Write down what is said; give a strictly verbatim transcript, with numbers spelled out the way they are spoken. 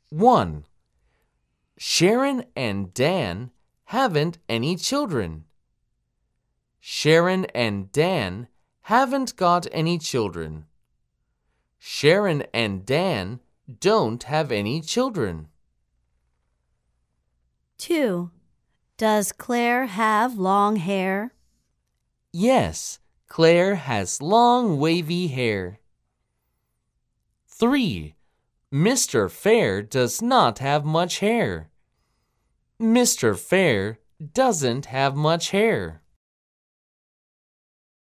one. Sharon and Dan haven't any children. Sharon and Dan haven't got any children. Sharon and Dan don't have any children. two. Does Claire have long hair? Yes, Claire has long wavy hair. three. Mister Fair does not have much hair. Mister Fair doesn't have much hair.